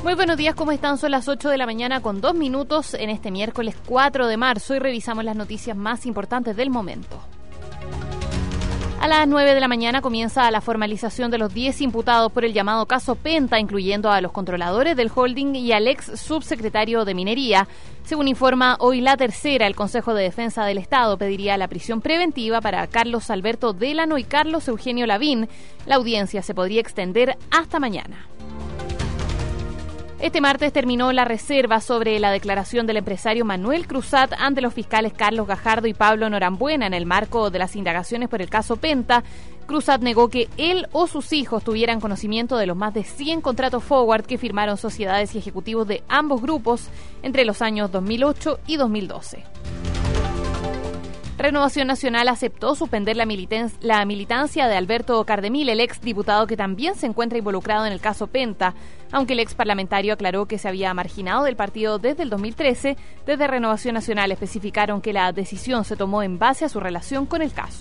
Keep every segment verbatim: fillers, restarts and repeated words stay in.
Muy buenos días, ¿cómo están? Son las ocho de la mañana con dos minutos en este miércoles cuatro de marzo y revisamos las noticias más importantes del momento. A las nueve de la mañana comienza la formalización de los diez imputados por el llamado caso Penta, incluyendo a los controladores del holding y al ex subsecretario de Minería. Según informa hoy La Tercera, el Consejo de Defensa del Estado pediría la prisión preventiva para Carlos Alberto Délano y Carlos Eugenio Lavín. La audiencia se podría extender hasta mañana. Este martes terminó la reserva sobre la declaración del empresario Manuel Cruzat ante los fiscales Carlos Gajardo y Pablo Norambuena en el marco de las indagaciones por el caso Penta. Cruzat negó que él o sus hijos tuvieran conocimiento de los más de cien contratos forward que firmaron sociedades y ejecutivos de ambos grupos entre los años dos mil ocho y dos mil doce. Renovación Nacional aceptó suspender la, militen- la militancia de Alberto Cardemil, el ex diputado que también se encuentra involucrado en el caso Penta. Aunque el ex parlamentario aclaró que se había marginado del partido desde el dos mil trece, desde Renovación Nacional especificaron que la decisión se tomó en base a su relación con el caso.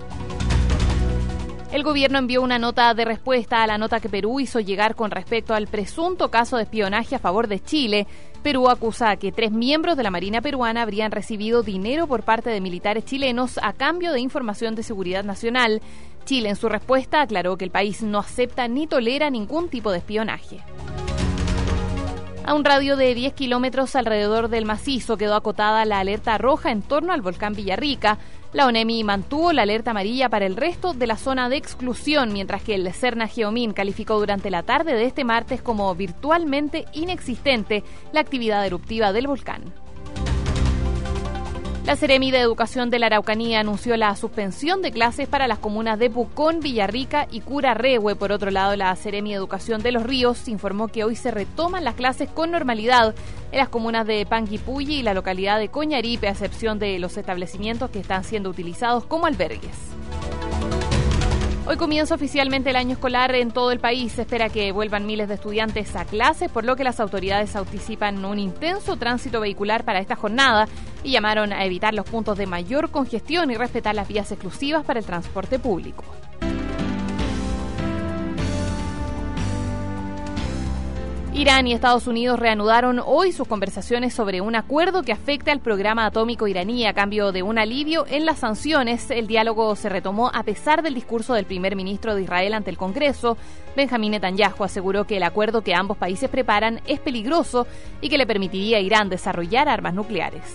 El gobierno envió una nota de respuesta a la nota que Perú hizo llegar con respecto al presunto caso de espionaje a favor de Chile. Perú acusa a que tres miembros de la Marina peruana habrían recibido dinero por parte de militares chilenos a cambio de información de seguridad nacional. Chile, en su respuesta, aclaró que el país no acepta ni tolera ningún tipo de espionaje. A un radio de diez kilómetros alrededor del macizo quedó acotada la alerta roja en torno al volcán Villarrica. La ONEMI mantuvo la alerta amarilla para el resto de la zona de exclusión, mientras que el Serna Geomin calificó durante la tarde de este martes como virtualmente inexistente la actividad eruptiva del volcán. La Seremi de Educación de la Araucanía anunció la suspensión de clases para las comunas de Pucón, Villarrica y Curarrehue. Por otro lado, la Seremi de Educación de Los Ríos informó que hoy se retoman las clases con normalidad en las comunas de Panguipulli y la localidad de Coñaripe, a excepción de los establecimientos que están siendo utilizados como albergues. Hoy comienza oficialmente el año escolar en todo el país. Se espera que vuelvan miles de estudiantes a clases, por lo que las autoridades anticipan un intenso tránsito vehicular para esta jornada y llamaron a evitar los puntos de mayor congestión y respetar las vías exclusivas para el transporte público. Irán y Estados Unidos reanudaron hoy sus conversaciones sobre un acuerdo que afecta al programa atómico iraní a cambio de un alivio en las sanciones. El diálogo se retomó a pesar del discurso del primer ministro de Israel ante el Congreso. Benjamín Netanyahu aseguró que el acuerdo que ambos países preparan es peligroso y que le permitiría a Irán desarrollar armas nucleares.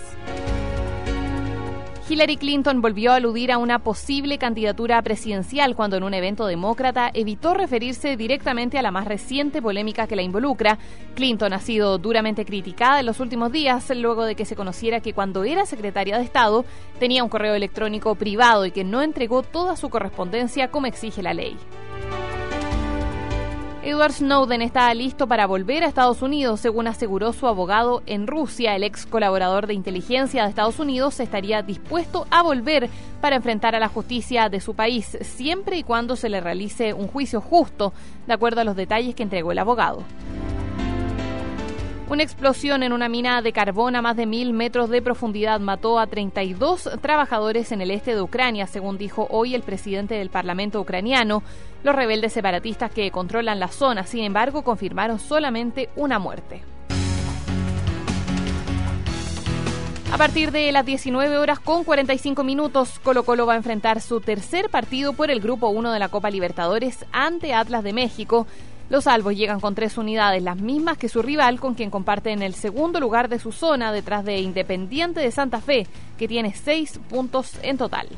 Hillary Clinton volvió a aludir a una posible candidatura presidencial cuando en un evento demócrata evitó referirse directamente a la más reciente polémica que la involucra. Clinton ha sido duramente criticada en los últimos días luego de que se conociera que cuando era secretaria de Estado tenía un correo electrónico privado y que no entregó toda su correspondencia como exige la ley. Edward Snowden está listo para volver a Estados Unidos, según aseguró su abogado en Rusia. El ex colaborador de inteligencia de Estados Unidos estaría dispuesto a volver para enfrentar a la justicia de su país, siempre y cuando se le realice un juicio justo, de acuerdo a los detalles que entregó el abogado. Una explosión en una mina de carbón a más de mil metros de profundidad mató a treinta y dos trabajadores en el este de Ucrania, según dijo hoy el presidente del Parlamento ucraniano. Los rebeldes separatistas que controlan la zona, sin embargo, confirmaron solamente una muerte. A partir de las diecinueve horas con cuarenta y cinco minutos, Colo-Colo va a enfrentar su tercer partido por el Grupo uno de la Copa Libertadores ante Atlas de México. Los albos llegan con tres unidades, las mismas que su rival, con quien comparten el segundo lugar de su zona, detrás de Independiente de Santa Fe, que tiene seis puntos en total.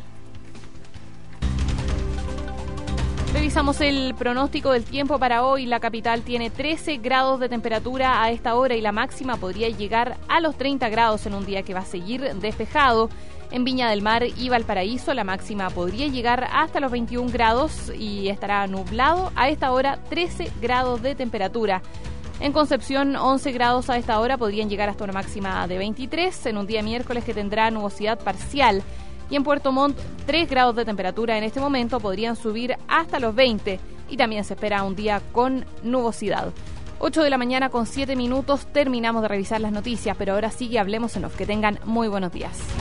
Revisamos el pronóstico del tiempo para hoy. La capital tiene trece grados de temperatura a esta hora y la máxima podría llegar a los treinta grados en un día que va a seguir despejado. En Viña del Mar y Valparaíso la máxima podría llegar hasta los veintiún grados y estará nublado a esta hora, trece grados de temperatura. En Concepción, once grados a esta hora, podrían llegar hasta una máxima de veintitrés en un día miércoles que tendrá nubosidad parcial. Y en Puerto Montt, tres grados de temperatura en este momento, podrían subir hasta los veinte y también se espera un día con nubosidad. ocho de la mañana con siete minutos, terminamos de revisar las noticias, pero ahora sí que hablemos en off. Que tengan muy buenos días.